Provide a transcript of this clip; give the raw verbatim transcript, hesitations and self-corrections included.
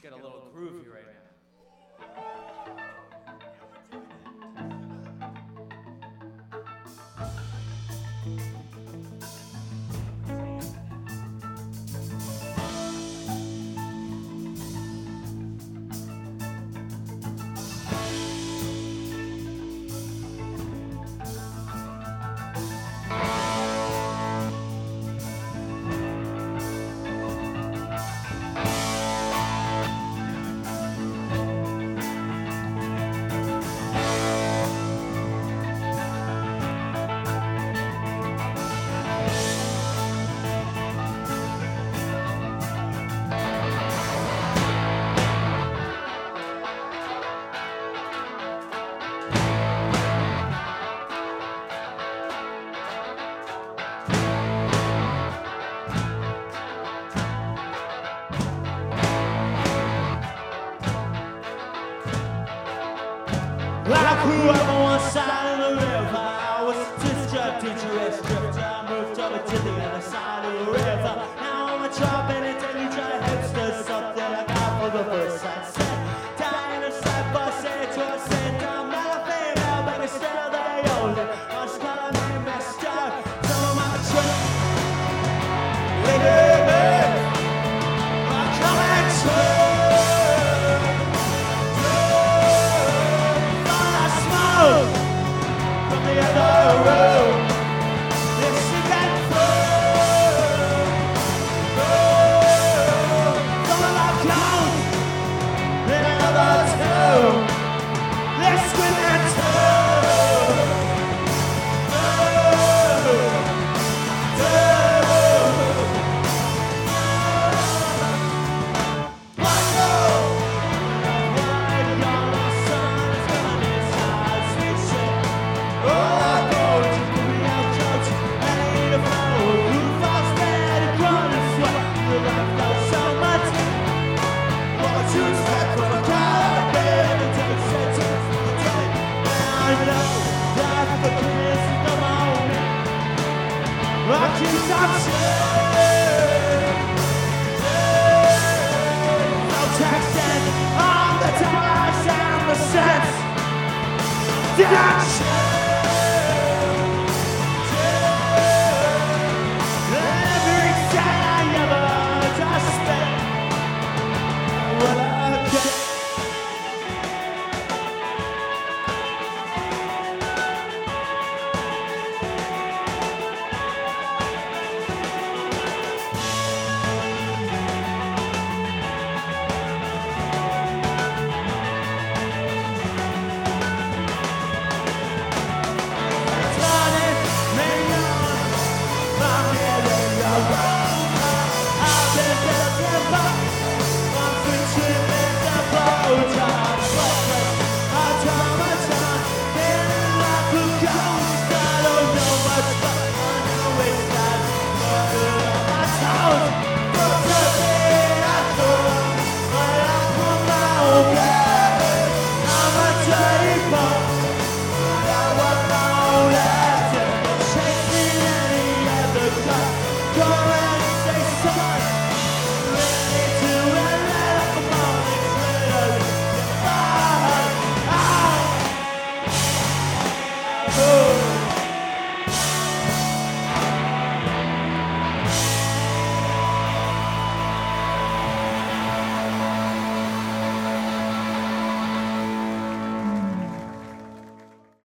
get a little groovy right now. I grew up on one side of the river. I was a distraught, dangerous drifter. I moved over to the other side of the river. Now I'm a job and a daily dry hipster. Something I got for the first sunset. Dying of sight, but say to a cent. I'm not a female, but still they own it. I'm just calling me master. Some of my tricks. Lady, I'm coming true. From the other room, this is that through. Someone like clown in another tomb. Let's scream that too. Did I